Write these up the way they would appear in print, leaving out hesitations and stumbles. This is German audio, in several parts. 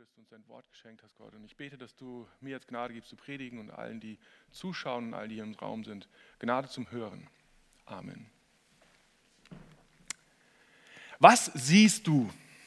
dass du uns dein Wort geschenkt hast, Gott. Und ich bete, dass du mir jetzt Gnade gibst zu predigen und allen, die zuschauen und allen, die hier im Raum sind, Gnade zum Hören. Amen. Was siehst du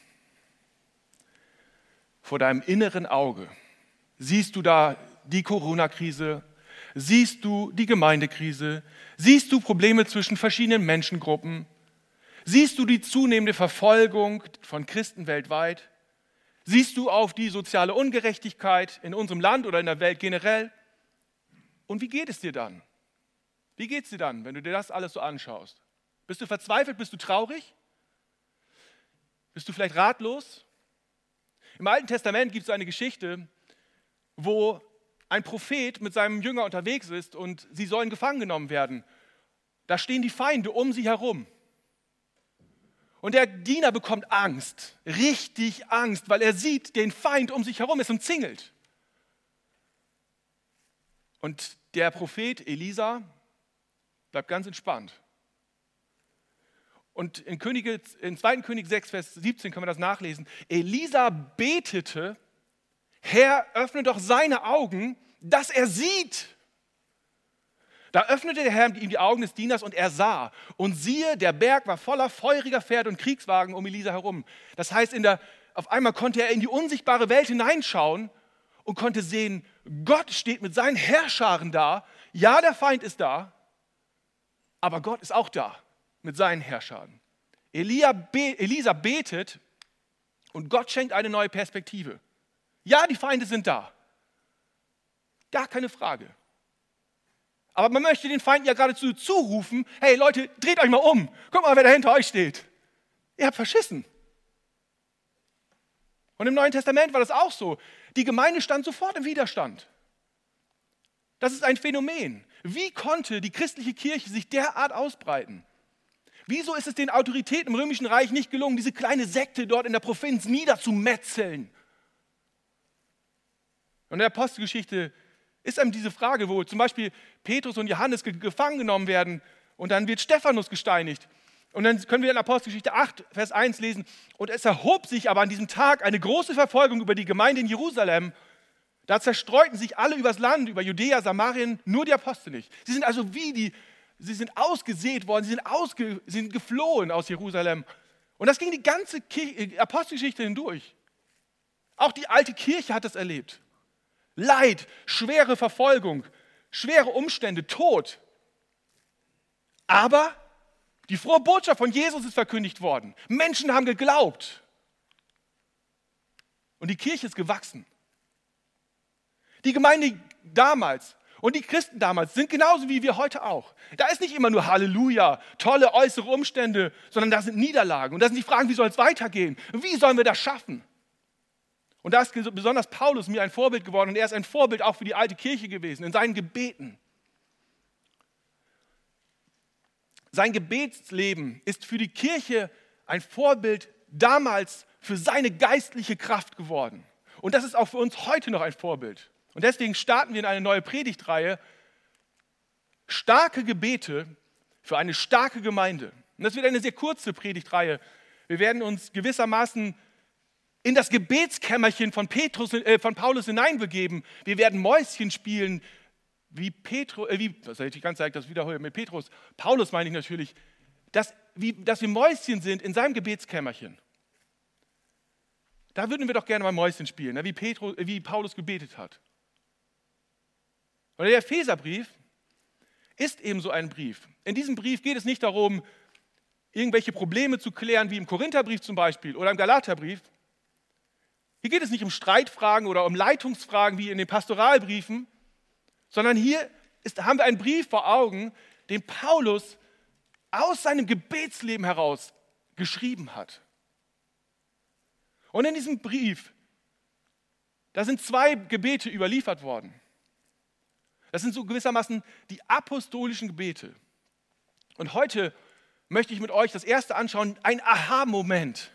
vor deinem inneren Auge? Siehst du da die Corona-Krise? Siehst du die Gemeindekrise? Siehst du Probleme zwischen verschiedenen Menschengruppen? Siehst du die zunehmende Verfolgung von Christen weltweit? Siehst du auf die soziale Ungerechtigkeit in unserem Land oder in der Welt generell? Und wie geht es dir dann? Wie geht es dir dann, wenn du dir das alles so anschaust? Bist du verzweifelt? Bist du traurig? Bist du vielleicht ratlos? Im Alten Testament gibt es eine Geschichte, wo ein Prophet mit seinem Jünger unterwegs ist und sie sollen gefangen genommen werden. Da stehen die Feinde um sie herum. Und der Diener bekommt Angst, richtig Angst, weil er sieht den Feind um sich herum, ist umzingelt. Und der Prophet Elisa bleibt ganz entspannt. Und in 2. Könige 6, Vers 17 können wir das nachlesen. Elisa betete, Herr, öffne doch seine Augen, dass er sieht. Da öffnete der Herr ihm die Augen des Dieners und er sah. Und siehe, der Berg war voller feuriger Pferde und Kriegswagen um Elisa herum. Das heißt, auf einmal konnte er in die unsichtbare Welt hineinschauen und konnte sehen, Gott steht mit seinen Heerscharen da. Ja, der Feind ist da, aber Gott ist auch da mit seinen Heerscharen. Elisa betet und Gott schenkt eine neue Perspektive. Ja, die Feinde sind da. Gar keine Frage. Aber man möchte den Feinden ja geradezu zurufen, hey Leute, dreht euch mal um. Guck mal, wer da hinter euch steht. Ihr habt verschissen. Und im Neuen Testament war das auch so. Die Gemeinde stand sofort im Widerstand. Das ist ein Phänomen. Wie konnte die christliche Kirche sich derart ausbreiten? Wieso ist es den Autoritäten im Römischen Reich nicht gelungen, diese kleine Sekte dort in der Provinz niederzumetzeln? Und in der Apostelgeschichte ist einem diese Frage, wo zum Beispiel Petrus und Johannes gefangen genommen werden und dann wird Stephanus gesteinigt. Und dann können wir in Apostelgeschichte 8, Vers 1 lesen, und es erhob sich aber an diesem Tag eine große Verfolgung über die Gemeinde in Jerusalem. Da zerstreuten sich alle übers Land, über Judäa, Samarien, nur die Apostel nicht. Sie sind also sie sind ausgesät worden, sie sind geflohen aus Jerusalem. Und das ging die ganze Apostelgeschichte hindurch. Auch die alte Kirche hat das erlebt. Leid, schwere Verfolgung, schwere Umstände, Tod. Aber die frohe Botschaft von Jesus ist verkündigt worden. Menschen haben geglaubt. Und die Kirche ist gewachsen. Die Gemeinde damals und die Christen damals sind genauso wie wir heute auch. Da ist nicht immer nur Halleluja, tolle äußere Umstände, sondern da sind Niederlagen. Und da sind die Fragen, wie soll es weitergehen? Wie sollen wir das schaffen? Und da ist besonders Paulus mir ein Vorbild geworden und er ist ein Vorbild auch für die alte Kirche gewesen, in seinen Gebeten. Sein Gebetsleben ist für die Kirche ein Vorbild damals für seine geistliche Kraft geworden. Und das ist auch für uns heute noch ein Vorbild. Und deswegen starten wir in eine neue Predigtreihe, starke Gebete für eine starke Gemeinde. Und das wird eine sehr kurze Predigtreihe. Wir werden uns gewissermaßen in das Gebetskämmerchen von Paulus hineinbegeben. Wir werden Mäuschen spielen, was hätte ich die ganze Zeit das wiederholen mit Petrus. Paulus meine ich natürlich, dass wir Mäuschen sind in seinem Gebetskämmerchen. Da würden wir doch gerne mal Mäuschen spielen, wie Paulus gebetet hat. Und der Epheserbrief ist eben so ein Brief. In diesem Brief geht es nicht darum, irgendwelche Probleme zu klären, wie im Korintherbrief zum Beispiel oder im Galaterbrief. Hier geht es nicht um Streitfragen oder um Leitungsfragen wie in den Pastoralbriefen, sondern hier haben wir einen Brief vor Augen, den Paulus aus seinem Gebetsleben heraus geschrieben hat. Und in diesem Brief, da sind 2 Gebete überliefert worden. Das sind so gewissermaßen die apostolischen Gebete. Und heute möchte ich mit euch das erste anschauen, ein Aha-Moment.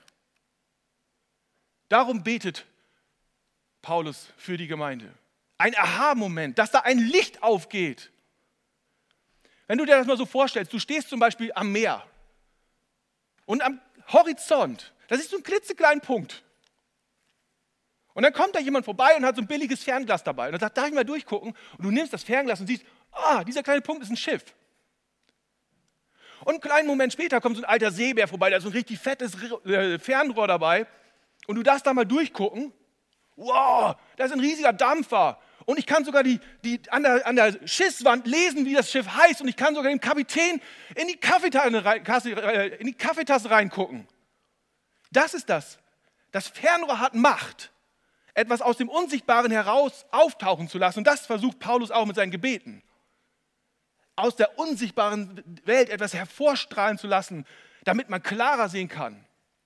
Darum betet Paulus für die Gemeinde. Ein Aha-Moment, dass da ein Licht aufgeht. Wenn du dir das mal so vorstellst, du stehst zum Beispiel am Meer und am Horizont, das ist so ein klitzekleiner Punkt. Und dann kommt da jemand vorbei und hat so ein billiges Fernglas dabei. Und dann sagt, darf ich mal durchgucken? Und du nimmst das Fernglas und siehst, dieser kleine Punkt ist ein Schiff. Und einen kleinen Moment später kommt so ein alter Seebär vorbei, da ist so ein richtig fettes Fernrohr dabei. Und du darfst da mal durchgucken. Wow, da ist ein riesiger Dampfer. Und ich kann sogar an der Schiffswand lesen, wie das Schiff heißt. Und ich kann sogar dem Kapitän in die Kaffeetasse reingucken. Das ist das. Das Fernrohr hat Macht, etwas aus dem Unsichtbaren heraus auftauchen zu lassen. Und das versucht Paulus auch mit seinen Gebeten. Aus der unsichtbaren Welt etwas hervorstrahlen zu lassen, damit man klarer sehen kann.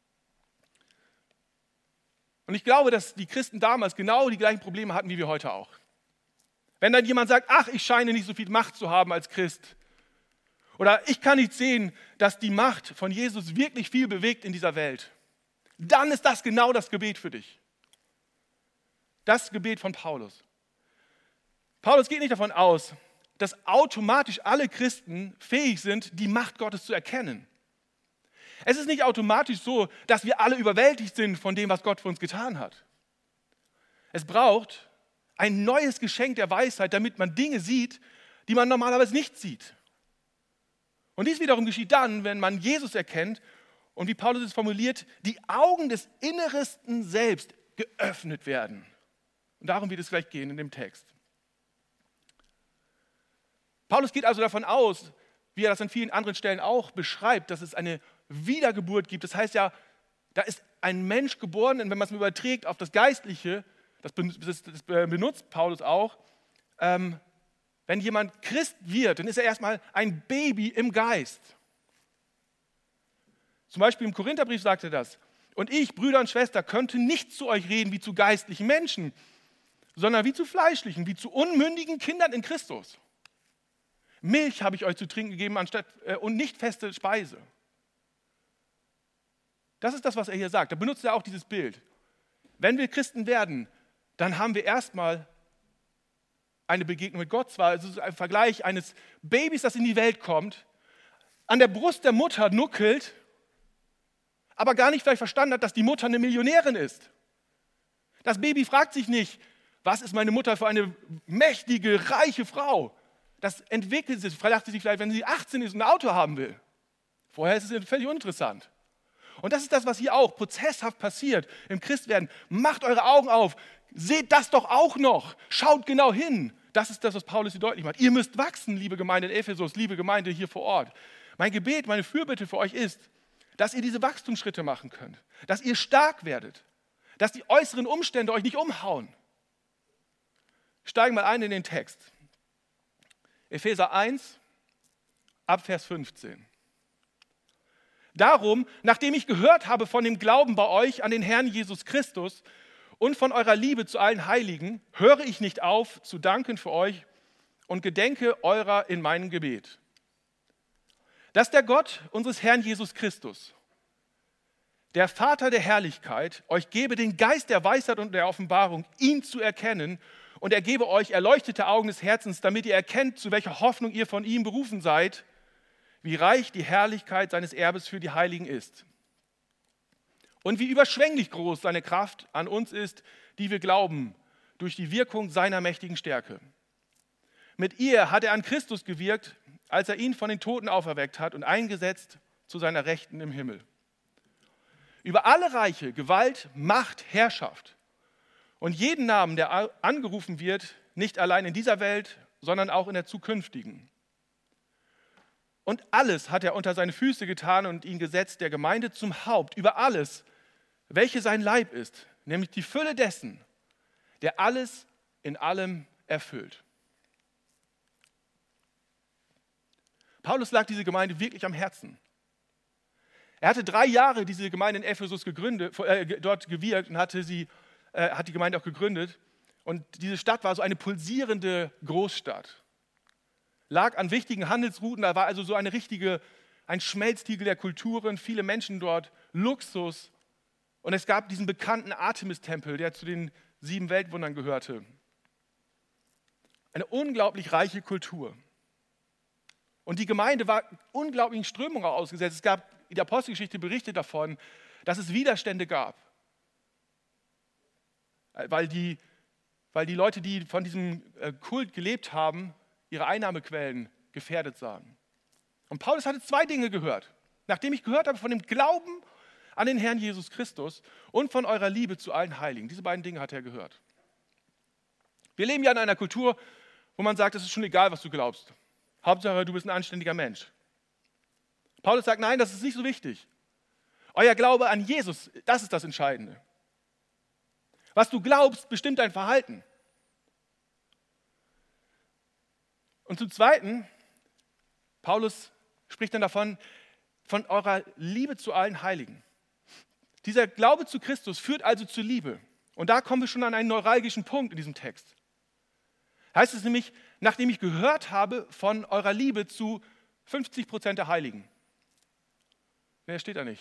Und ich glaube, dass die Christen damals genau die gleichen Probleme hatten wie wir heute auch. Wenn dann jemand sagt, ich scheine nicht so viel Macht zu haben als Christ. Oder ich kann nicht sehen, dass die Macht von Jesus wirklich viel bewegt in dieser Welt. Dann ist das genau das Gebet für dich. Das Gebet von Paulus. Paulus geht nicht davon aus, dass automatisch alle Christen fähig sind, die Macht Gottes zu erkennen. Es ist nicht automatisch so, dass wir alle überwältigt sind von dem, was Gott für uns getan hat. Es braucht ein neues Geschenk der Weisheit, damit man Dinge sieht, die man normalerweise nicht sieht. Und dies wiederum geschieht dann, wenn man Jesus erkennt und, wie Paulus es formuliert, die Augen des Innersten selbst geöffnet werden. Und darum wird es gleich gehen in dem Text. Paulus geht also davon aus, wie er das an vielen anderen Stellen auch beschreibt, dass es eine Wiedergeburt gibt. Das heißt ja, da ist ein Mensch geboren, und wenn man es überträgt auf das Geistliche, das benutzt Paulus auch, wenn jemand Christ wird, dann ist er erstmal ein Baby im Geist. Zum Beispiel im Korintherbrief sagt er das. Und ich, Brüder und Schwestern, könnte nicht zu euch reden wie zu geistlichen Menschen, sondern wie zu fleischlichen, wie zu unmündigen Kindern in Christus. Milch habe ich euch zu trinken gegeben und nicht feste Speise. Das ist das, was er hier sagt. Da benutzt er auch dieses Bild. Wenn wir Christen werden, dann haben wir erstmal eine Begegnung mit Gott. Zwar ist es ein Vergleich eines Babys, das in die Welt kommt, an der Brust der Mutter nuckelt, aber gar nicht vielleicht verstanden hat, dass die Mutter eine Millionärin ist. Das Baby fragt sich nicht, was ist meine Mutter für eine mächtige, reiche Frau? Das entwickelt sich, fragt sie sich vielleicht, wenn sie 18 ist und ein Auto haben will. Vorher ist es völlig uninteressant. Und das ist das, was hier auch prozesshaft passiert im Christwerden. Macht eure Augen auf, seht das doch auch noch, schaut genau hin. Das ist das, was Paulus hier deutlich macht. Ihr müsst wachsen, liebe Gemeinde in Ephesus, liebe Gemeinde hier vor Ort. Mein Gebet, meine Fürbitte für euch ist, dass ihr diese Wachstumsschritte machen könnt, dass ihr stark werdet, dass die äußeren Umstände euch nicht umhauen. Steigen mal ein in den Text. Epheser 1, ab Vers 15. Darum, nachdem ich gehört habe von dem Glauben bei euch an den Herrn Jesus Christus und von eurer Liebe zu allen Heiligen, höre ich nicht auf, zu danken für euch und gedenke eurer in meinem Gebet. Dass der Gott unseres Herrn Jesus Christus, der Vater der Herrlichkeit, euch gebe den Geist der Weisheit und der Offenbarung, ihn zu erkennen, und er gebe euch erleuchtete Augen des Herzens, damit ihr erkennt, zu welcher Hoffnung ihr von ihm berufen seid, wie reich die Herrlichkeit seines Erbes für die Heiligen ist. Und wie überschwänglich groß seine Kraft an uns ist, die wir glauben, durch die Wirkung seiner mächtigen Stärke. Mit ihr hat er an Christus gewirkt, als er ihn von den Toten auferweckt hat und eingesetzt zu seiner Rechten im Himmel. Über alle Reiche, Gewalt, Macht, Herrschaft und jeden Namen, der angerufen wird, nicht allein in dieser Welt, sondern auch in der zukünftigen. Und alles hat er unter seine Füße getan und ihn gesetzt, der Gemeinde zum Haupt, über alles, welche sein Leib ist, nämlich die Fülle dessen, der alles in allem erfüllt. Paulus lag diese Gemeinde wirklich am Herzen. Er hatte 3 Jahre diese Gemeinde in Ephesus dort gewirkt und hat die Gemeinde auch gegründet. Und diese Stadt war so eine pulsierende Großstadt. Lag an wichtigen Handelsrouten, da war also so ein Schmelztiegel der Kulturen, viele Menschen dort, Luxus. Und es gab diesen bekannten Artemis-Tempel, der zu den 7 Weltwundern gehörte. Eine unglaublich reiche Kultur. Und die Gemeinde war unglaublichen Strömungen ausgesetzt. Es gab, in der Apostelgeschichte berichtet davon, dass es Widerstände gab. weil die Leute, die von diesem Kult gelebt haben, ihre Einnahmequellen gefährdet sahen. Und Paulus hatte 2 Dinge gehört. Nachdem ich gehört habe von dem Glauben an den Herrn Jesus Christus und von eurer Liebe zu allen Heiligen. Diese beiden Dinge hat er gehört. Wir leben ja in einer Kultur, wo man sagt, es ist schon egal, was du glaubst. Hauptsache, du bist ein anständiger Mensch. Paulus sagt, nein, das ist nicht so wichtig. Euer Glaube an Jesus, das ist das Entscheidende. Was du glaubst, bestimmt dein Verhalten. Und zum Zweiten, Paulus spricht dann davon, von eurer Liebe zu allen Heiligen. Dieser Glaube zu Christus führt also zur Liebe. Und da kommen wir schon an einen neuralgischen Punkt in diesem Text. Heißt es nämlich, nachdem ich gehört habe von eurer Liebe zu 50% der Heiligen. Mehr steht da nicht.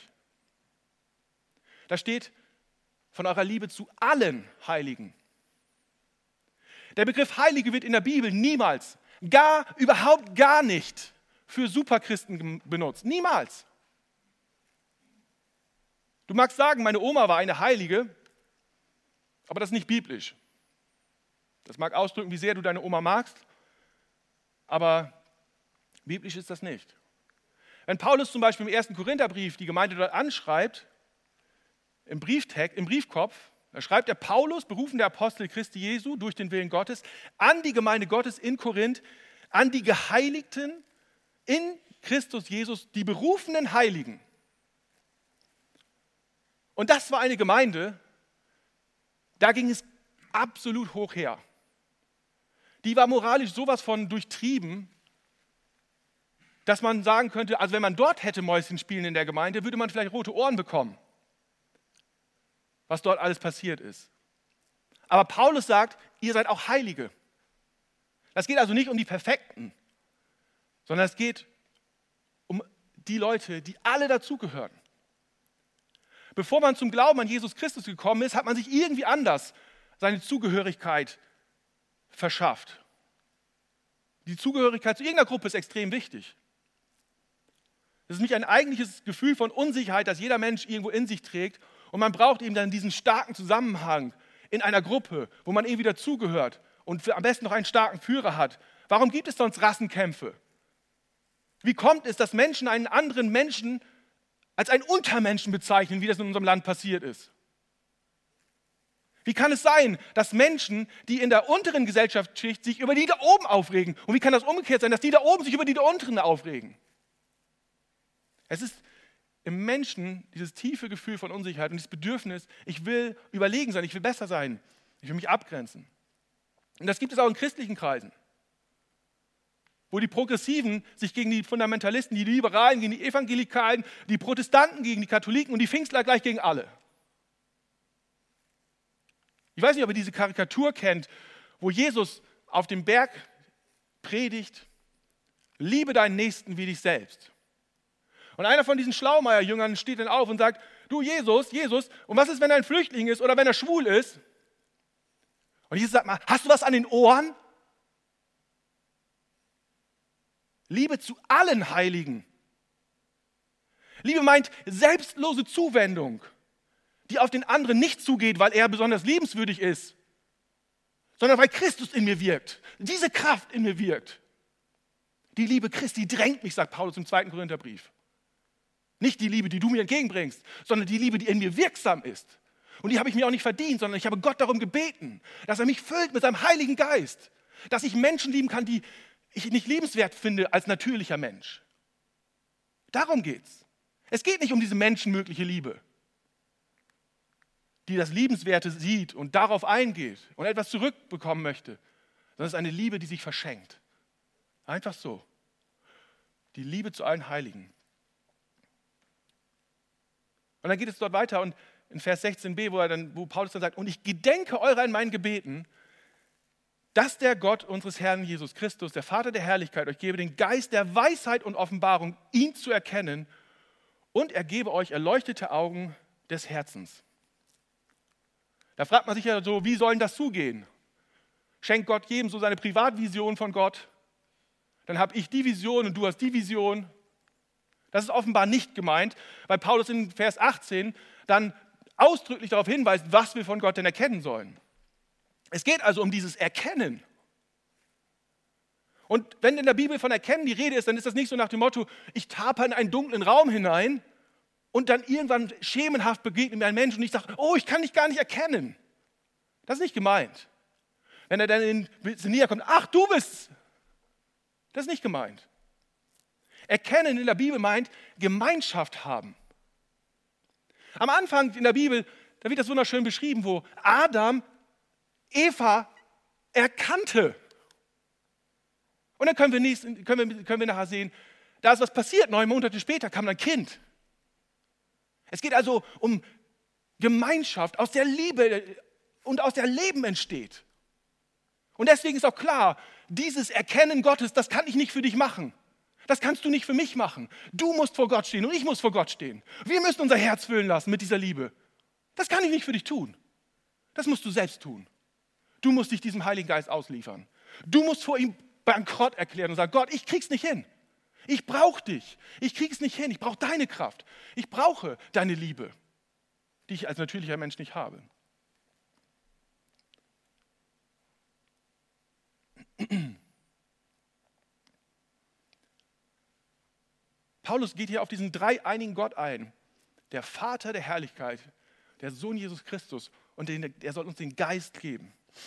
Da steht von eurer Liebe zu allen Heiligen. Der Begriff Heilige wird in der Bibel niemals, überhaupt gar nicht für Superchristen benutzt. Niemals. Du magst sagen, meine Oma war eine Heilige, aber das ist nicht biblisch. Das mag ausdrücken, wie sehr du deine Oma magst, aber biblisch ist das nicht. Wenn Paulus zum Beispiel im 1. Korintherbrief die Gemeinde dort anschreibt, im Briefkopf, da schreibt er Paulus, berufen der Apostel Christi Jesu durch den Willen Gottes, an die Gemeinde Gottes in Korinth, an die Geheiligten in Christus Jesus, die berufenen Heiligen. Und das war eine Gemeinde, da ging es absolut hoch her. Die war moralisch sowas von durchtrieben, dass man sagen könnte, also wenn man dort hätte Mäuschen spielen in der Gemeinde, würde man vielleicht rote Ohren bekommen, was dort alles passiert ist. Aber Paulus sagt, ihr seid auch Heilige. Das geht also nicht um die Perfekten, sondern es geht um die Leute, die alle dazugehören. Bevor man zum Glauben an Jesus Christus gekommen ist, hat man sich irgendwie anders seine Zugehörigkeit verschafft. Die Zugehörigkeit zu irgendeiner Gruppe ist extrem wichtig. Das ist nicht ein eigentliches Gefühl von Unsicherheit, das jeder Mensch irgendwo in sich trägt. Und man braucht eben dann diesen starken Zusammenhang in einer Gruppe, wo man irgendwie dazugehört und am besten noch einen starken Führer hat. Warum gibt es sonst Rassenkämpfe? Wie kommt es, dass Menschen einen anderen Menschen als einen Untermenschen bezeichnen, wie das in unserem Land passiert ist? Wie kann es sein, dass Menschen, die in der unteren Gesellschaftsschicht sich über die da oben aufregen? Und wie kann das umgekehrt sein, dass die da oben sich über die da unteren aufregen? Es ist im Menschen dieses tiefe Gefühl von Unsicherheit und dieses Bedürfnis, ich will überlegen sein, ich will besser sein, ich will mich abgrenzen. Und das gibt es auch in christlichen Kreisen, wo die Progressiven sich gegen die Fundamentalisten, die Liberalen gegen die Evangelikalen, die Protestanten gegen die Katholiken und die Pfingstler gleich gegen alle. Ich weiß nicht, ob ihr diese Karikatur kennt, wo Jesus auf dem Berg predigt, liebe deinen Nächsten wie dich selbst. Und einer von diesen Schlaumeier-Jüngern steht dann auf und sagt, du Jesus, und was ist, wenn er ein Flüchtling ist oder wenn er schwul ist? Und Jesus sagt mal, hast du was an den Ohren? Liebe zu allen Heiligen. Liebe meint selbstlose Zuwendung, die auf den anderen nicht zugeht, weil er besonders liebenswürdig ist, sondern weil Christus in mir wirkt, diese Kraft in mir wirkt. Die Liebe Christi drängt mich, sagt Paulus im 2. Korintherbrief. Nicht die Liebe, die du mir entgegenbringst, sondern die Liebe, die in mir wirksam ist. Und die habe ich mir auch nicht verdient, sondern ich habe Gott darum gebeten, dass er mich füllt mit seinem Heiligen Geist, dass ich Menschen lieben kann, die ich nicht liebenswert finde als natürlicher Mensch. Darum geht's. Es geht nicht um diese menschenmögliche Liebe, die das Liebenswerte sieht und darauf eingeht und etwas zurückbekommen möchte, sondern es ist eine Liebe, die sich verschenkt. Einfach so. Die Liebe zu allen Heiligen. Und dann geht es dort weiter und in Vers 16b, wo Paulus dann sagt, und ich gedenke eurer in meinen Gebeten, dass der Gott unseres Herrn Jesus Christus, der Vater der Herrlichkeit, euch gebe den Geist der Weisheit und Offenbarung, ihn zu erkennen, und er gebe euch erleuchtete Augen des Herzens. Da fragt man sich ja so, wie soll denn das zugehen? Schenkt Gott jedem so seine Privatvision von Gott? Dann habe ich die Vision und du hast die Vision. Das ist offenbar nicht gemeint, weil Paulus in Vers 18 dann ausdrücklich darauf hinweist, was wir von Gott denn erkennen sollen. Es geht also um dieses Erkennen. Und wenn in der Bibel von Erkennen die Rede ist, dann ist das nicht so nach dem Motto, ich taper in einen dunklen Raum hinein und dann irgendwann schemenhaft begegnet mir ein Mensch und ich sage, oh, ich kann dich gar nicht erkennen. Das ist nicht gemeint. Wenn er dann in näher kommt, ach, du bist's. Das ist nicht gemeint. Erkennen in der Bibel meint Gemeinschaft haben. Am Anfang in der Bibel, da wird das wunderschön beschrieben, wo Adam Eva erkannte. Und dann können wir nachher sehen, da ist was passiert. 9 Monate später kam ein Kind. Es geht also um Gemeinschaft, aus der Liebe und aus der Leben entsteht. Und deswegen ist auch klar, dieses Erkennen Gottes, das kann ich nicht für dich machen. Das kannst du nicht für mich machen. Du musst vor Gott stehen und ich muss vor Gott stehen. Wir müssen unser Herz füllen lassen mit dieser Liebe. Das kann ich nicht für dich tun. Das musst du selbst tun. Du musst dich diesem Heiligen Geist ausliefern. Du musst vor ihm bankrott erklären und sagen, Gott, ich krieg's nicht hin. Ich brauche dich. Ich krieg's nicht hin. Ich brauche deine Kraft. Ich brauche deine Liebe, die ich als natürlicher Mensch nicht habe. Paulus geht hier auf diesen dreieinigen Gott ein. Der Vater der Herrlichkeit, der Sohn Jesus Christus, und er soll uns den Geist geben.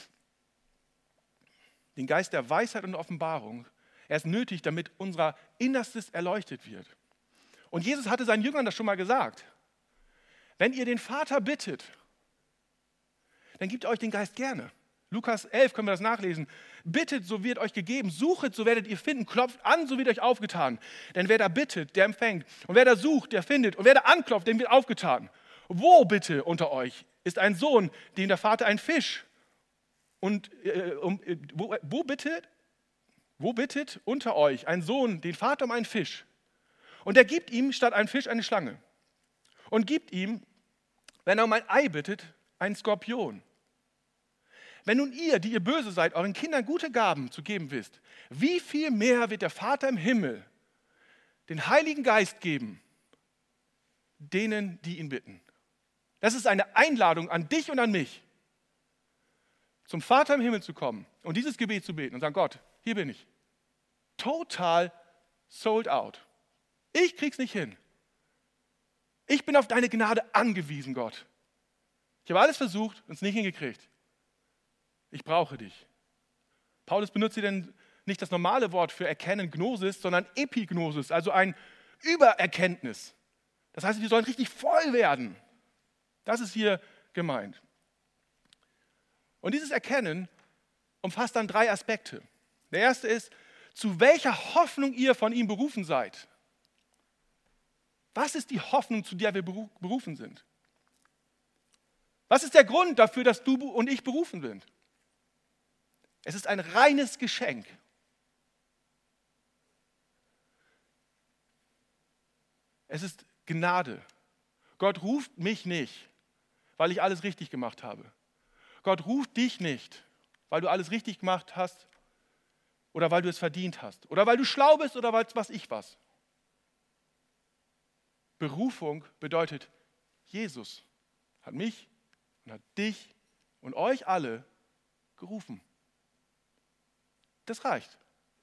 Den Geist der Weisheit und Offenbarung. Er ist nötig, damit unser Innerstes erleuchtet wird. Und Jesus hatte seinen Jüngern das schon mal gesagt. Wenn ihr den Vater bittet, dann gibt er euch den Geist gerne. Lukas 11 können wir das nachlesen. Bittet, so wird euch gegeben. Suchet, so werdet ihr finden. Klopft an, so wird euch aufgetan. Denn wer da bittet, der empfängt. Und wer da sucht, der findet. Und wer da anklopft, dem wird aufgetan. Wo bitte unter euch ist ein Sohn, dem der Vater einen Fisch und wo bittet unter euch ein Sohn den Vater um einen Fisch? Und er gibt ihm statt einen Fisch eine Schlange. Und gibt ihm, wenn er um ein Ei bittet, einen Skorpion. Wenn nun ihr, die ihr böse seid, euren Kindern gute Gaben zu geben wisst, wie viel mehr wird der Vater im Himmel den Heiligen Geist geben, denen, die ihn bitten? Das ist eine Einladung an dich und an mich, zum Vater im Himmel zu kommen und dieses Gebet zu beten und sagen, Gott, hier bin ich. Total sold out. Ich krieg's nicht hin. Ich bin auf deine Gnade angewiesen, Gott. Ich habe alles versucht und es nicht hingekriegt. Ich brauche dich. Paulus benutzt hier denn nicht das normale Wort für Erkennen, Gnosis, sondern Epignosis, also ein Übererkenntnis. Das heißt, wir sollen richtig voll werden. Das ist hier gemeint. Und dieses Erkennen umfasst dann 3 Aspekte. Der erste ist, zu welcher Hoffnung ihr von ihm berufen seid. Was ist die Hoffnung, zu der wir berufen sind? Was ist der Grund dafür, dass du und ich berufen sind? Es ist ein reines Geschenk. Es ist Gnade. Gott ruft mich nicht, weil ich alles richtig gemacht habe. Gott ruft dich nicht, weil du alles richtig gemacht hast oder weil du es verdient hast oder weil du schlau bist oder was ich was. Berufung bedeutet, Jesus hat mich und hat dich und euch alle gerufen. Das reicht.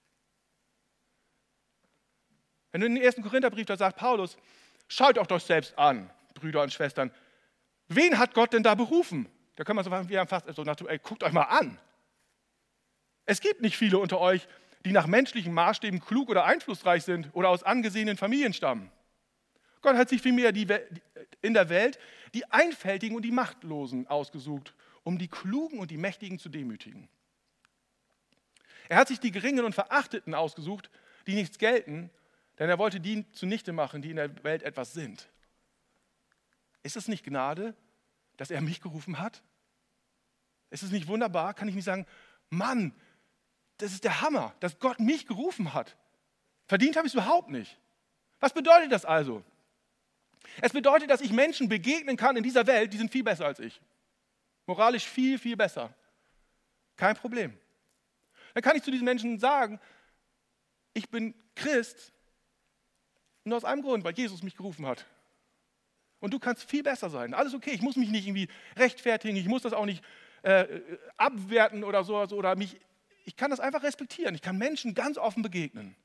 Wenn du in den 1. Korintherbrief, da sagt Paulus, schaut euch doch selbst an, Brüder und Schwestern, wen hat Gott denn da berufen? Da kann man so fast so nach, guckt euch mal an. Es gibt nicht viele unter euch, die nach menschlichen Maßstäben klug oder einflussreich sind oder aus angesehenen Familien stammen. Gott hat sich vielmehr in der Welt die Einfältigen und die Machtlosen ausgesucht, um die Klugen und die Mächtigen zu demütigen. Er hat sich die Geringen und Verachteten ausgesucht, die nichts gelten, denn er wollte die zunichte machen, die in der Welt etwas sind. Ist es nicht Gnade, dass er mich gerufen hat? Ist es nicht wunderbar? Kann ich nicht sagen, Mann, das ist der Hammer, dass Gott mich gerufen hat. Verdient habe ich es überhaupt nicht. Was bedeutet das also? Es bedeutet, dass ich Menschen begegnen kann in dieser Welt, die sind viel besser als ich. Moralisch viel, viel besser. Kein Problem. Dann kann ich zu diesen Menschen sagen, ich bin Christ, nur aus einem Grund, weil Jesus mich gerufen hat. Und du kannst viel besser sein. Alles okay, ich muss mich nicht irgendwie rechtfertigen, ich muss das auch nicht abwerten oder so. Oder ich kann das einfach respektieren. Ich kann Menschen ganz offen begegnen.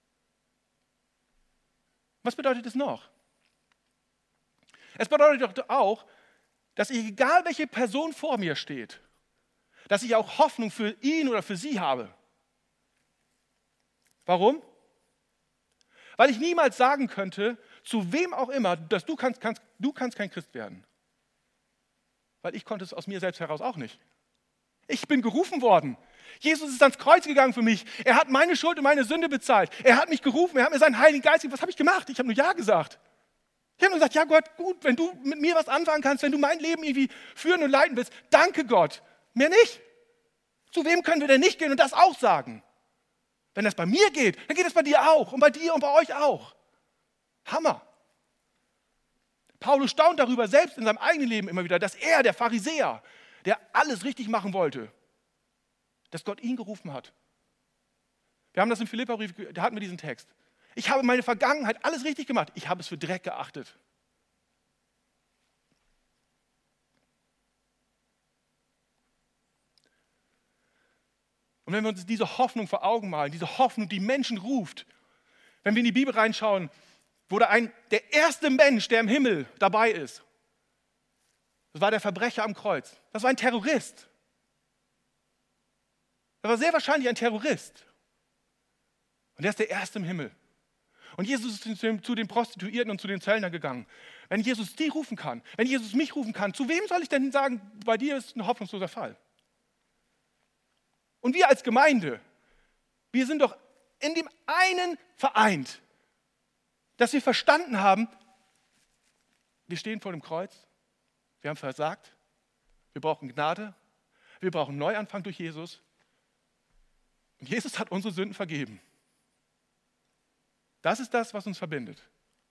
Was bedeutet es noch? Es bedeutet doch auch, dass ich, egal welche Person vor mir steht, dass ich auch Hoffnung für ihn oder für sie habe. Warum? Weil ich niemals sagen könnte, zu wem auch immer, dass du kannst kein Christ werden. Weil ich konnte es aus mir selbst heraus auch nicht. Ich bin gerufen worden. Jesus ist ans Kreuz gegangen für mich. Er hat meine Schuld und meine Sünde bezahlt. Er hat mich gerufen, er hat mir seinen Heiligen Geist gegeben. Was habe ich gemacht? Ich habe nur Ja gesagt. Ich habe nur gesagt, ja Gott, gut, wenn du mit mir was anfangen kannst, wenn du mein Leben irgendwie führen und leiten willst, danke Gott. Mehr nicht. Zu wem können wir denn nicht gehen und das auch sagen? Wenn das bei mir geht, dann geht es bei dir auch und bei dir und bei euch auch. Hammer. Paulus staunt darüber, selbst in seinem eigenen Leben immer wieder, dass er, der Pharisäer, der alles richtig machen wollte, dass Gott ihn gerufen hat. Wir haben das im Philipperbrief, da hatten wir diesen Text. Ich habe meine Vergangenheit alles richtig gemacht. Ich habe es für Dreck geachtet. Und wenn wir uns diese Hoffnung vor Augen malen, diese Hoffnung, die Menschen ruft, wenn wir in die Bibel reinschauen, wo der erste Mensch, der im Himmel dabei ist, das war der Verbrecher am Kreuz. Das war ein Terrorist. Das war sehr wahrscheinlich ein Terrorist. Und der ist der Erste im Himmel. Und Jesus ist zu den Prostituierten und zu den Zöllnern gegangen. Wenn Jesus die rufen kann, wenn Jesus mich rufen kann, zu wem soll ich denn sagen, bei dir ist ein hoffnungsloser Fall? Und wir als Gemeinde, wir sind doch in dem einen vereint, dass wir verstanden haben, wir stehen vor dem Kreuz, wir haben versagt, wir brauchen Gnade, wir brauchen einen Neuanfang durch Jesus. Und Jesus hat unsere Sünden vergeben. Das ist das, was uns verbindet.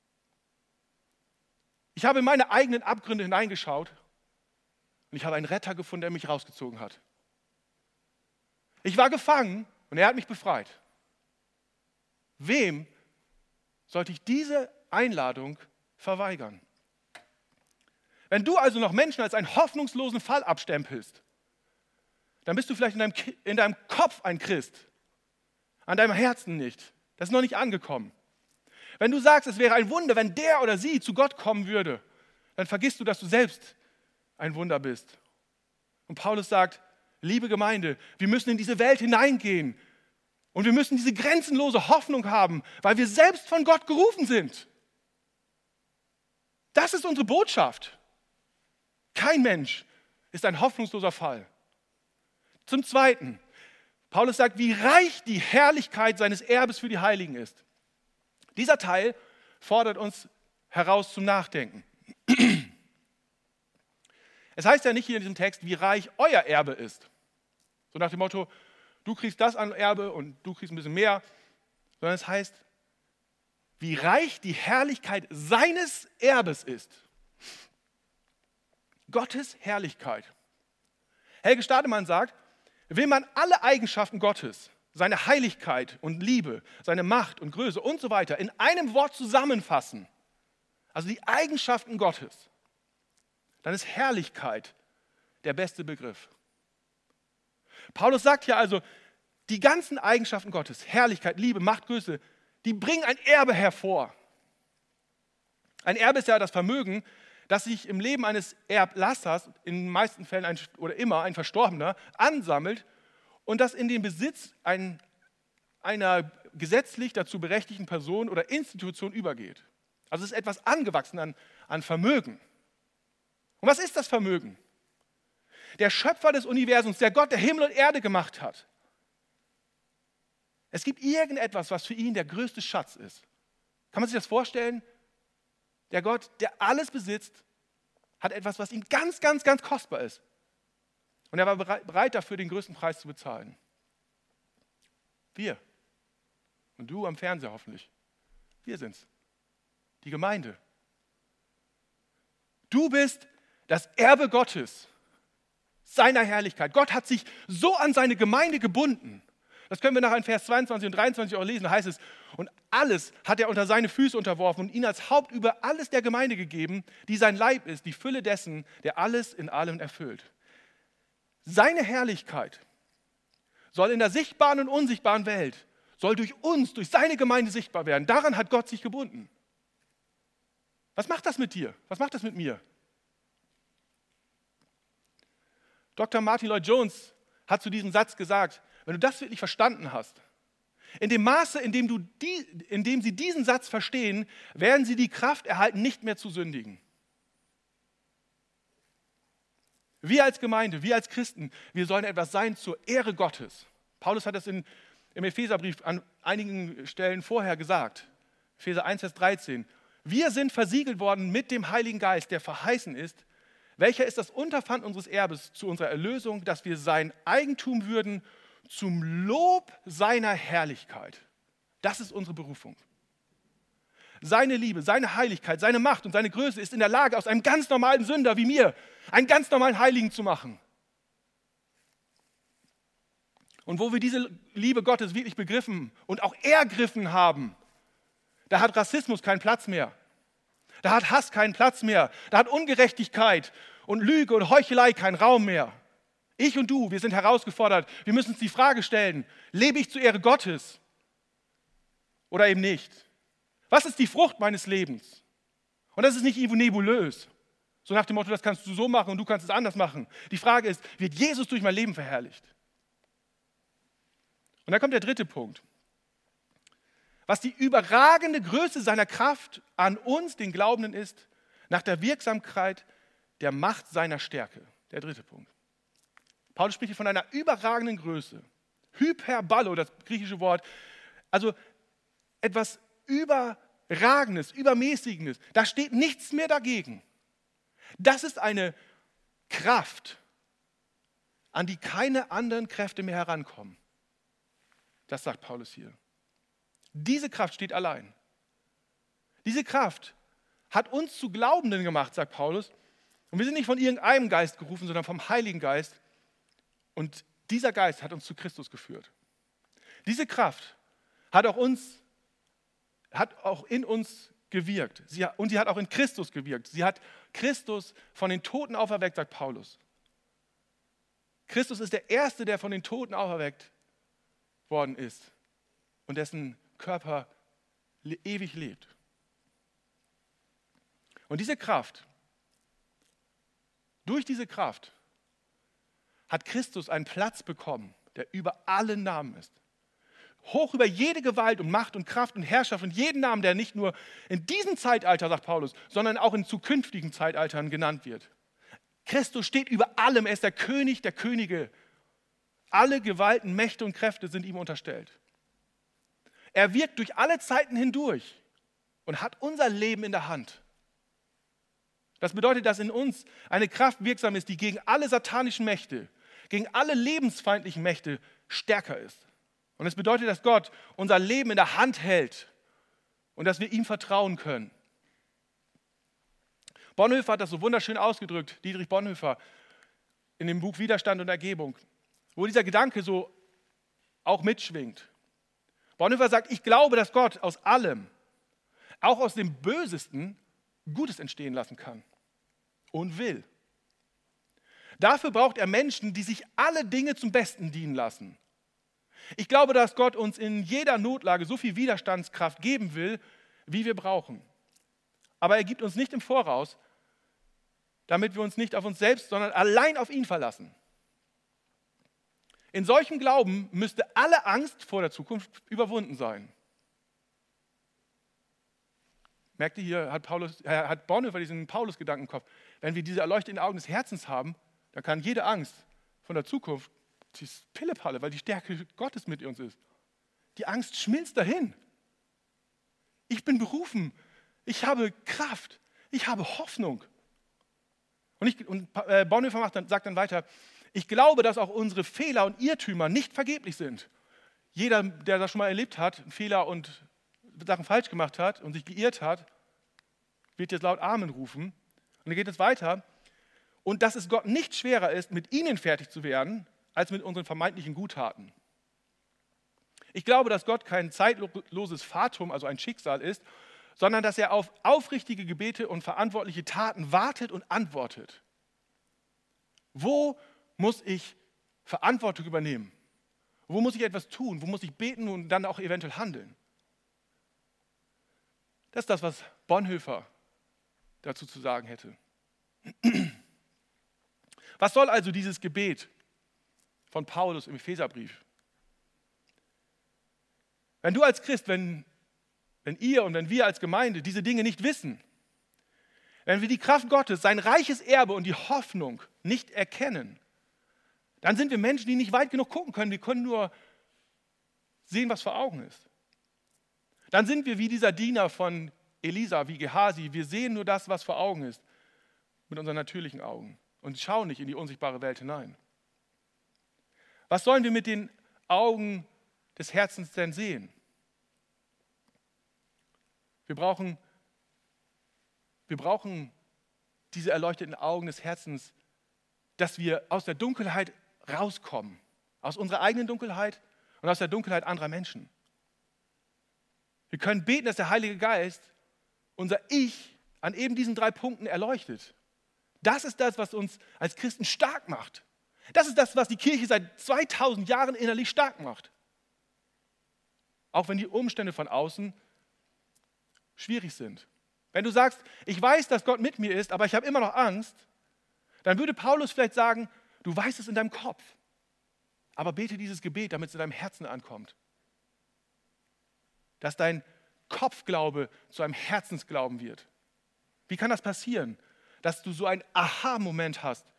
Ich habe in meine eigenen Abgründe hineingeschaut und ich habe einen Retter gefunden, der mich rausgezogen hat. Ich war gefangen und er hat mich befreit. Wem sollte ich diese Einladung verweigern? Wenn du also noch Menschen als einen hoffnungslosen Fall abstempelst, dann bist du vielleicht in deinem Kopf ein Christ, an deinem Herzen nicht. Das ist noch nicht angekommen. Wenn du sagst, es wäre ein Wunder, wenn der oder sie zu Gott kommen würde, dann vergisst du, dass du selbst ein Wunder bist. Und Paulus sagt, liebe Gemeinde, wir müssen in diese Welt hineingehen und wir müssen diese grenzenlose Hoffnung haben, weil wir selbst von Gott gerufen sind. Das ist unsere Botschaft. Kein Mensch ist ein hoffnungsloser Fall. Zum Zweiten, Paulus sagt, wie reich die Herrlichkeit seines Erbes für die Heiligen ist. Dieser Teil fordert uns heraus zum Nachdenken. Es heißt ja nicht hier in diesem Text, wie reich euer Erbe ist. So nach dem Motto, du kriegst das an Erbe und du kriegst ein bisschen mehr. Sondern es heißt, wie reich die Herrlichkeit seines Erbes ist. Gottes Herrlichkeit. Helge Stademann sagt, will man alle Eigenschaften Gottes, seine Heiligkeit und Liebe, seine Macht und Größe und so weiter in einem Wort zusammenfassen, also die Eigenschaften Gottes, dann ist Herrlichkeit der beste Begriff. Paulus sagt hier also, die ganzen Eigenschaften Gottes, Herrlichkeit, Liebe, Macht, Größe, die bringen ein Erbe hervor. Ein Erbe ist ja das Vermögen, das sich im Leben eines Erblassers, in den meisten Fällen oder immer ein Verstorbener, ansammelt und das in den Besitz einer gesetzlich dazu berechtigten Person oder Institution übergeht. Also es ist etwas angewachsen an Vermögen. Und was ist das Vermögen? Der Schöpfer des Universums, der Gott, der Himmel und Erde gemacht hat. Es gibt irgendetwas, was für ihn der größte Schatz ist. Kann man sich das vorstellen? Der Gott, der alles besitzt, hat etwas, was ihm ganz, ganz, ganz kostbar ist. Und er war bereit dafür, den größten Preis zu bezahlen. Wir. Und du am Fernseher hoffentlich. Wir sind's. Die Gemeinde. Du bist das Erbe Gottes, seiner Herrlichkeit. Gott hat sich so an seine Gemeinde gebunden, Das können wir nachher in Vers 22 und 23 auch lesen. Da heißt es, und alles hat er unter seine Füße unterworfen und ihn als Haupt über alles der Gemeinde gegeben, die sein Leib ist, die Fülle dessen, der alles in allem erfüllt. Seine Herrlichkeit soll in der sichtbaren und unsichtbaren Welt, soll durch uns, durch seine Gemeinde sichtbar werden. Daran hat Gott sich gebunden. Was macht das mit dir? Was macht das mit mir? Dr. Martin Lloyd-Jones hat zu diesem Satz gesagt, wenn du das wirklich verstanden hast, in dem Maße, in dem sie diesen Satz verstehen, werden sie die Kraft erhalten, nicht mehr zu sündigen. Wir als Gemeinde, wir als Christen, wir sollen etwas sein zur Ehre Gottes. Paulus hat das im Epheserbrief an einigen Stellen vorher gesagt. Epheser 1, Vers 13. Wir sind versiegelt worden mit dem Heiligen Geist, der verheißen ist, welcher ist das Unterpfand unseres Erbes zu unserer Erlösung, dass wir sein Eigentum würden zum Lob seiner Herrlichkeit. Das ist unsere Berufung. Seine Liebe, seine Heiligkeit, seine Macht und seine Größe ist in der Lage, aus einem ganz normalen Sünder wie mir einen ganz normalen Heiligen zu machen. Und wo wir diese Liebe Gottes wirklich begriffen und auch ergriffen haben, da hat Rassismus keinen Platz mehr. Da hat Hass keinen Platz mehr. Da hat Ungerechtigkeit und Lüge und Heuchelei keinen Raum mehr. Ich und du, wir sind herausgefordert. Wir müssen uns die Frage stellen, lebe ich zur Ehre Gottes oder eben nicht? Was ist die Frucht meines Lebens? Und das ist nicht irgendwo nebulös. So nach dem Motto, das kannst du so machen und du kannst es anders machen. Die Frage ist, wird Jesus durch mein Leben verherrlicht? Und dann kommt der dritte Punkt. Was die überragende Größe seiner Kraft an uns, den Glaubenden, ist, nach der Wirksamkeit der Macht seiner Stärke. Der dritte Punkt. Paulus spricht hier von einer überragenden Größe. Hyperballo, das griechische Wort, also etwas Überragendes, Übermäßigendes. Da steht nichts mehr dagegen. Das ist eine Kraft, an die keine anderen Kräfte mehr herankommen. Das sagt Paulus hier. Diese Kraft steht allein. Diese Kraft hat uns zu Glaubenden gemacht, sagt Paulus. Und wir sind nicht von irgendeinem Geist gerufen, sondern vom Heiligen Geist. Und dieser Geist hat uns zu Christus geführt. Diese Kraft hat auch in uns gewirkt. Und sie hat auch in Christus gewirkt. Sie hat Christus von den Toten auferweckt, sagt Paulus. Christus ist der Erste, der von den Toten auferweckt worden ist und dessen Körper ewig lebt. Und diese Kraft, durch diese Kraft hat Christus einen Platz bekommen, der über alle Namen ist. Hoch über jede Gewalt und Macht und Kraft und Herrschaft und jeden Namen, der nicht nur in diesem Zeitalter, sagt Paulus, sondern auch in zukünftigen Zeitaltern genannt wird. Christus steht über allem, er ist der König der Könige. Alle Gewalten, Mächte und Kräfte sind ihm unterstellt. Er wirkt durch alle Zeiten hindurch und hat unser Leben in der Hand. Das bedeutet, dass in uns eine Kraft wirksam ist, die gegen alle satanischen Mächte, gegen alle lebensfeindlichen Mächte stärker ist. Und es bedeutet, dass Gott unser Leben in der Hand hält und dass wir ihm vertrauen können. Bonhoeffer hat das so wunderschön ausgedrückt, Dietrich Bonhoeffer, in dem Buch Widerstand und Ergebung, wo dieser Gedanke so auch mitschwingt. Bonhoeffer sagt, ich glaube, dass Gott aus allem, auch aus dem Bösesten, Gutes entstehen lassen kann und will. Dafür braucht er Menschen, die sich alle Dinge zum Besten dienen lassen. Ich glaube, dass Gott uns in jeder Notlage so viel Widerstandskraft geben will, wie wir brauchen. Aber er gibt uns nicht im Voraus, damit wir uns nicht auf uns selbst, sondern allein auf ihn verlassen. In solchem Glauben müsste alle Angst vor der Zukunft überwunden sein. Merkt ihr, hier hat Bonhoeffer diesen Paulus-Gedanken im Kopf. Wenn wir diese erleuchteten Augen des Herzens haben, dann kann jede Angst von der Zukunft, die ist Pillepalle, weil die Stärke Gottes mit uns ist. Die Angst schmilzt dahin. Ich bin berufen, ich habe Kraft, ich habe Hoffnung. Und Bonhoeffer sagt dann weiter, ich glaube, dass auch unsere Fehler und Irrtümer nicht vergeblich sind. Jeder, der das schon mal erlebt hat, Fehler und Sachen falsch gemacht hat und sich geirrt hat, wird jetzt laut Amen rufen. Und dann geht es weiter. Und dass es Gott nicht schwerer ist, mit ihnen fertig zu werden, als mit unseren vermeintlichen Guttaten. Ich glaube, dass Gott kein zeitloses Fatum, also ein Schicksal ist, sondern dass er auf aufrichtige Gebete und verantwortliche Taten wartet und antwortet. Wo muss ich Verantwortung übernehmen? Wo muss ich etwas tun? Wo muss ich beten und dann auch eventuell handeln? Das ist das, was Bonhoeffer dazu zu sagen hätte. Was soll also dieses Gebet von Paulus im Epheserbrief? Wenn du als Christ, wenn ihr und wenn wir als Gemeinde diese Dinge nicht wissen, wenn wir die Kraft Gottes, sein reiches Erbe und die Hoffnung nicht erkennen, dann sind wir Menschen, die nicht weit genug gucken können. Wir können nur sehen, was vor Augen ist. Dann sind wir wie dieser Diener von Elisa, wie Gehasi. Wir sehen nur das, was vor Augen ist, mit unseren natürlichen Augen und schauen nicht in die unsichtbare Welt hinein. Was sollen wir mit den Augen des Herzens denn sehen? Wir brauchen diese erleuchteten Augen des Herzens, dass wir aus der Dunkelheit rauskommen, aus unserer eigenen Dunkelheit und aus der Dunkelheit anderer Menschen. Wir können beten, dass der Heilige Geist unser Ich an eben diesen 3 Punkten erleuchtet. Das ist das, was uns als Christen stark macht. Das ist das, was die Kirche seit 2000 Jahren innerlich stark macht. Auch wenn die Umstände von außen schwierig sind. Wenn du sagst, ich weiß, dass Gott mit mir ist, aber ich habe immer noch Angst, dann würde Paulus vielleicht sagen, du weißt es in deinem Kopf, aber bete dieses Gebet, damit es in deinem Herzen ankommt. Dass dein Kopfglaube zu einem Herzensglauben wird. Wie kann das passieren? Dass du so einen Aha-Moment hast.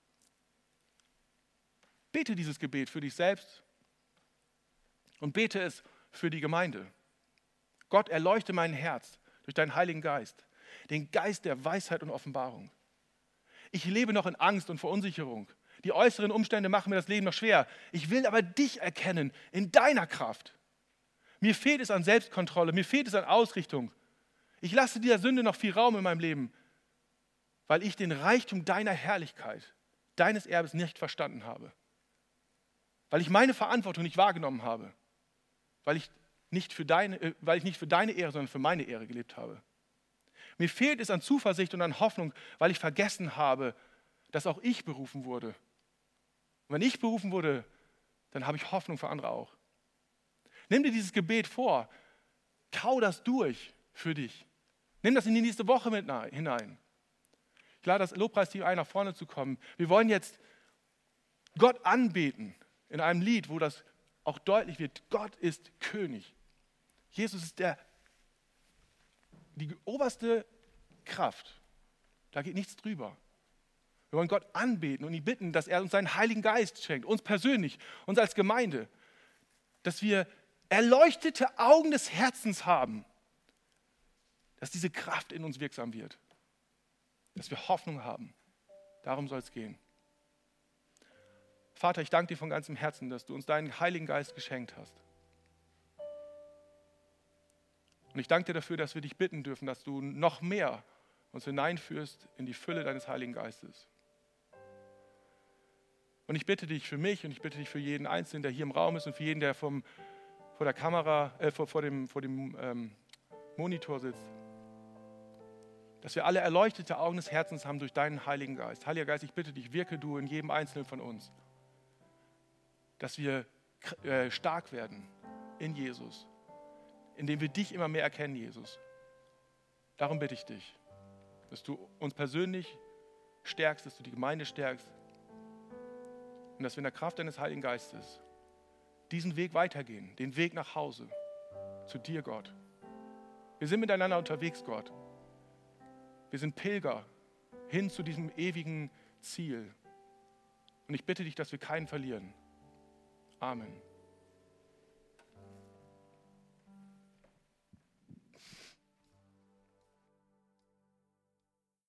Bete dieses Gebet für dich selbst und bete es für die Gemeinde. Gott, erleuchte mein Herz durch deinen Heiligen Geist, den Geist der Weisheit und Offenbarung. Ich lebe noch in Angst und Verunsicherung. Die äußeren Umstände machen mir das Leben noch schwer. Ich will aber dich erkennen in deiner Kraft. Mir fehlt es an Selbstkontrolle, mir fehlt es an Ausrichtung. Ich lasse dieser Sünde noch viel Raum in meinem Leben, weil ich den Reichtum deiner Herrlichkeit, deines Erbes nicht verstanden habe. Weil ich meine Verantwortung nicht wahrgenommen habe. Weil ich nicht für deine Ehre, sondern für meine Ehre gelebt habe. Mir fehlt es an Zuversicht und an Hoffnung, weil ich vergessen habe, dass auch ich berufen wurde. Und wenn ich berufen wurde, dann habe ich Hoffnung für andere auch. Nimm dir dieses Gebet vor, kau das durch für dich. Nimm das in die nächste Woche mit hinein. Ich lade das Lobpreisteam ein, nach vorne zu kommen. Wir wollen jetzt Gott anbeten in einem Lied, wo das auch deutlich wird, Gott ist König. Jesus ist die oberste Kraft. Da geht nichts drüber. Wir wollen Gott anbeten und ihn bitten, dass er uns seinen Heiligen Geist schenkt, uns persönlich, uns als Gemeinde, dass wir erleuchtete Augen des Herzens haben, dass diese Kraft in uns wirksam wird, dass wir Hoffnung haben. Darum soll es gehen. Vater, ich danke dir von ganzem Herzen, dass du uns deinen Heiligen Geist geschenkt hast. Und ich danke dir dafür, dass wir dich bitten dürfen, dass du noch mehr uns hineinführst in die Fülle deines Heiligen Geistes. Und ich bitte dich für mich und ich bitte dich für jeden Einzelnen, der hier im Raum ist und für jeden, der vor der Kamera, vor dem Monitor sitzt, dass wir alle erleuchtete Augen des Herzens haben durch deinen Heiligen Geist. Heiliger Geist, ich bitte dich, wirke du in jedem Einzelnen von uns, dass wir stark werden in Jesus, indem wir dich immer mehr erkennen, Jesus. Darum bitte ich dich, dass du uns persönlich stärkst, dass du die Gemeinde stärkst und dass wir in der Kraft deines Heiligen Geistes diesen Weg weitergehen, den Weg nach Hause, zu dir, Gott. Wir sind miteinander unterwegs, Gott. Wir sind Pilger hin zu diesem ewigen Ziel. Und ich bitte dich, dass wir keinen verlieren. Amen.